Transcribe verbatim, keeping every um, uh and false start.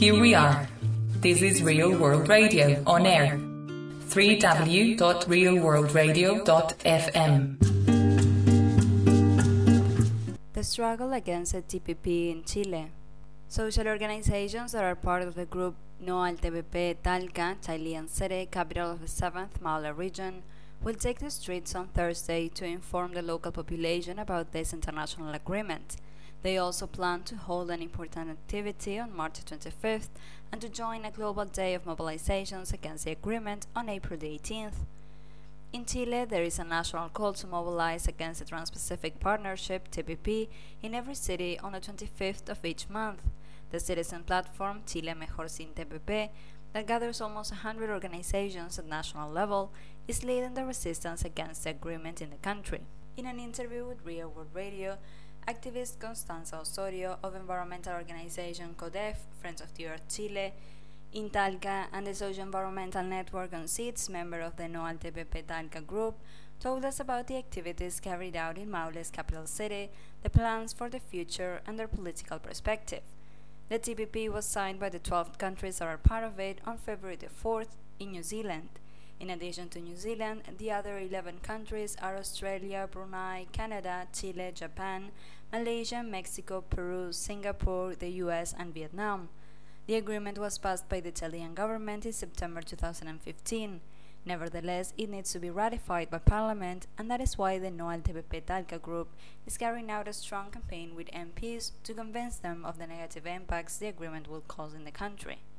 Here we are. This is Real World Radio on air. w w w dot real world radio dot f m. The struggle against the T P P in Chile. Social organizations that are part of the group No al T P P Talca, Chilean city, capital of the seventh Maule region, will take the streets on Thursday to inform the local population about this international agreement. They also plan to hold an important activity on March twenty-fifth and to join a global day of mobilizations against the agreement on April eighteenth. In Chile, there is a national call to mobilize against the Trans-Pacific Partnership T P P in every city on the twenty-fifth of each month. The citizen platform Chile Mejor Sin T P P, that gathers almost one hundred organizations at national level, is leading the resistance against the agreement in the country. In an interview with Real World Radio, activist Constanza Osorio of environmental organization CODEF, Friends of the Earth Chile, in Talca, and the Social Environmental Network on Seeds, member of the No al T P P Talca group, told us about the activities carried out in Maule's capital city, the plans for the future, and their political perspective. The T P P was signed by the twelve countries that are part of it on February the fourth in New Zealand. In addition to New Zealand, the other eleven countries are Australia, Brunei, Canada, Chile, Japan, Malaysia, Mexico, Peru, Singapore, the U S, and Vietnam. The agreement was passed by the Chilean government in September two thousand fifteen. Nevertheless, it needs to be ratified by Parliament, and that is why the No al T P P Talca group is carrying out a strong campaign with M Ps to convince them of the negative impacts the agreement will cause in the country.